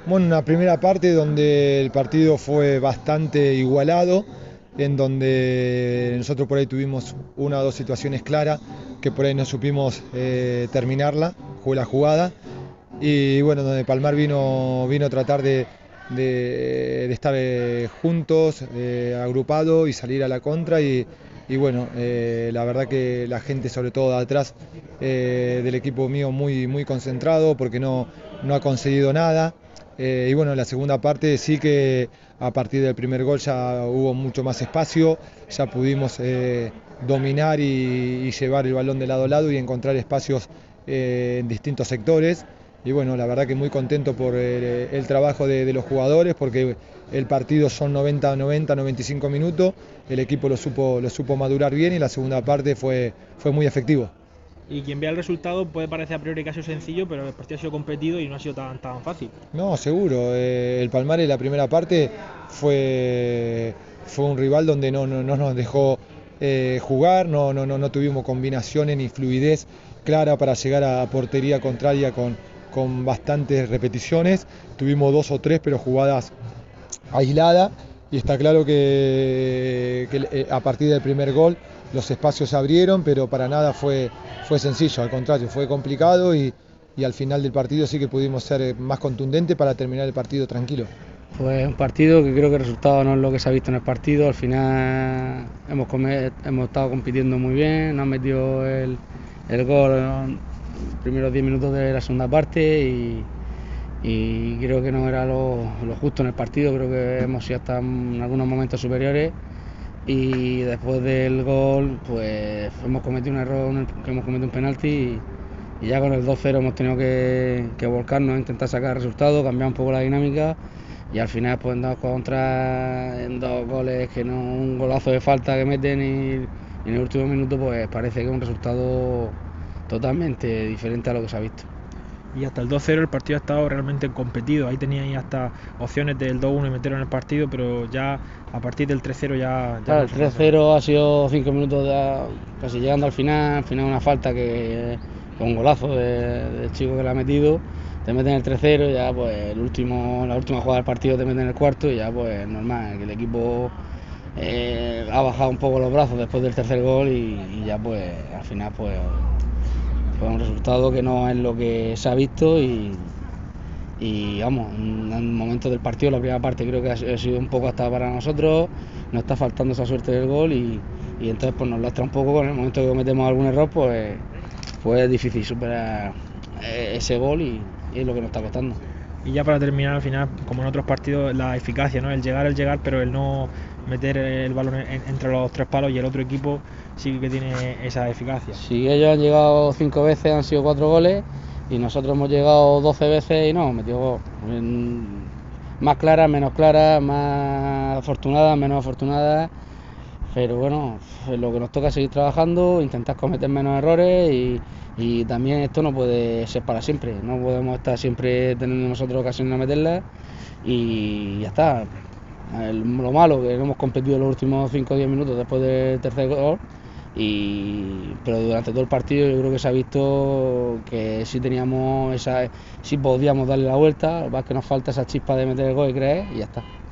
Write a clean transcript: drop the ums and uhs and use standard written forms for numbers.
Bueno, una primera parte donde el partido fue bastante igualado, en donde nosotros por ahí tuvimos una o dos situaciones claras que por ahí no supimos terminarla, la jugada. Y bueno, donde Palmar vino a tratar de estar juntos, agrupados y salir a la contra. Y bueno, la verdad que la gente, sobre todo de atrás del equipo mío, muy concentrado porque no ha conseguido nada. Y bueno, en la segunda parte sí que a partir del primer gol ya hubo mucho más espacio, ya pudimos dominar y llevar el balón de lado a lado y encontrar espacios en distintos sectores. Y bueno, la verdad que muy contento por el trabajo de los jugadores, porque el partido son 95 minutos, el equipo lo supo madurar bien y la segunda parte fue muy efectivo. Y quien vea el resultado puede parecer a priori que ha sido sencillo, pero el partido ha sido competido y no ha sido tan fácil. No, seguro, el Palmares la primera parte fue un rival donde no nos dejó jugar, no tuvimos combinaciones ni fluidez clara para llegar a portería contraria con bastantes repeticiones. Tuvimos dos o tres, pero jugadas aisladas. Y está claro que a partir del primer gol los espacios se abrieron, pero para nada fue sencillo, al contrario, fue complicado y al final del partido sí que pudimos ser más contundentes para terminar el partido tranquilo. Pues un partido que creo que el resultado no es lo que se ha visto en el partido. Al final hemos estado compitiendo muy bien, nos han metido el gol en los primeros 10 minutos de la segunda parte y creo que no era lo justo en el partido. Creo que hemos sido hasta en algunos momentos superiores y después del gol pues hemos cometido un error, que hemos cometido un penalti y ya con el 2-0 hemos tenido que volcarnos a intentar sacar resultados, cambiar un poco la dinámica. Y al final pues en dos goles que no, un golazo de falta que meten y en el último minuto pues parece que es un resultado totalmente diferente a lo que se ha visto. Y hasta el 2-0 el partido ha estado realmente competido. Ahí teníais hasta opciones del 2-1 y meterlo en el partido, pero ya a partir del 3-0 ya Claro, no el fue más. 3-0 ha sido 5 minutos casi llegando al final una falta que con un golazo del chico que le ha metido, te meten el 3-0 y ya pues la última jugada del partido te meten el cuarto y ya pues normal, que el equipo ha bajado un poco los brazos después del tercer gol y ya pues al final pues fue un resultado que no es lo que se ha visto y vamos, en el momento del partido, la primera parte creo que ha sido un poco hasta para nosotros, nos está faltando esa suerte del gol y entonces pues nos lastra un poco. En el momento que cometemos algún error pues es difícil superar ese gol y es lo que nos está costando. Y ya para terminar, al final, como en otros partidos, la eficacia, ¿no? El llegar, pero el no meter el balón entre los tres palos, y el otro equipo sí que tiene esa eficacia. Si ellos han llegado 5 veces, han sido 4 goles y nosotros hemos llegado 12 veces y no hemos metido gol. Más claras, menos claras, más afortunadas, menos afortunadas. Pero bueno, lo que nos toca es seguir trabajando, intentar cometer menos errores y también esto no puede ser para siempre. No podemos estar siempre teniendo nosotros ocasiones de meterlas y ya está. Lo malo que no hemos competido los últimos 5 o 10 minutos después del tercer gol, pero durante todo el partido yo creo que se ha visto que sí podíamos darle la vuelta, lo que pasa es que nos falta esa chispa de meter el gol y creer y ya está.